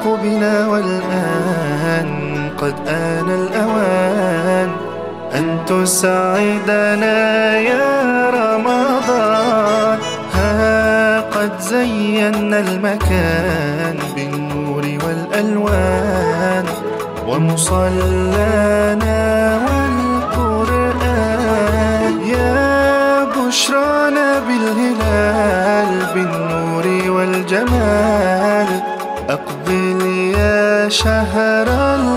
الشوق بنا والآن قد آن الأوان أن تسعدنا يا رمضان. ها قد زينا المكان بالنور والألوان ومصلانا والقرآن. يا بشرانا بالهلال بالنور والجمال أقبل يا شهر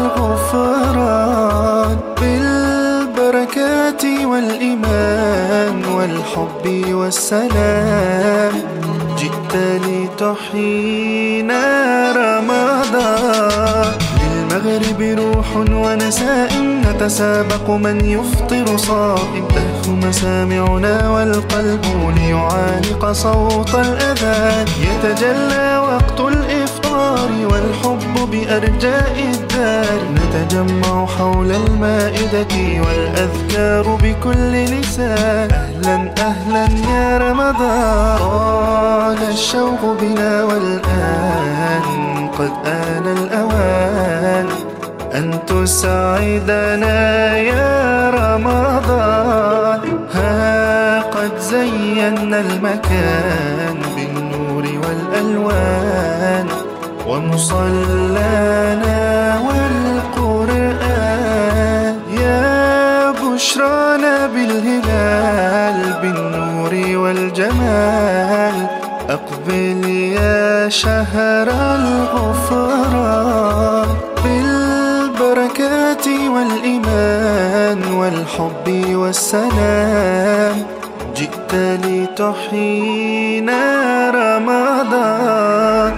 الغفران بالبركات والإيمان والحب والسلام. جئت لتحيينا رمضان. للمغرب روح ونساء نتسابق من يفطر صائم. تهفو مسامعنا والقلب ليعانق صوت الأذان. يتجلى وقت الإفطار والحب بأرجاء الدار. نتجمع حول المائدة والأذكار بكل لسان. أهلا أهلا يا رمضان. طال الشوق بنا والآن قد آن الأوان أن تسعدنا يا رمضان. ها قد زينا المكان بالنور والألوان ومصلانا والقرآن. يا بشرانا بالهلال بالنور والجمال أقبل يا شهر الغفران بالبركات والإيمان والحب والسلام. جئت لتحيينا رمضان.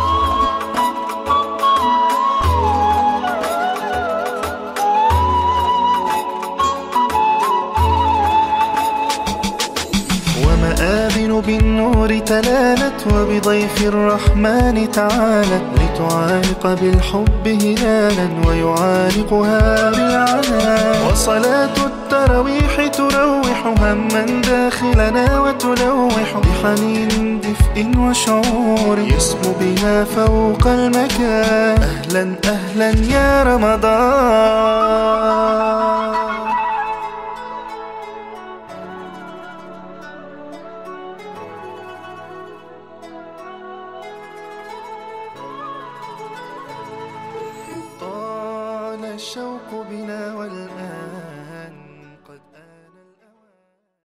ومآذن بالنور تلالت وبضيف الرحمن تعالت. لتعانق بالحب هلالا ويعانقها بالعنان. وصلاة التراويح تروح هما داخلنا وتلوح بحنين دفء وشعور يسمو بها فوق المكان. أهلا أهلا يا رمضان. طال الشوق بنا والآن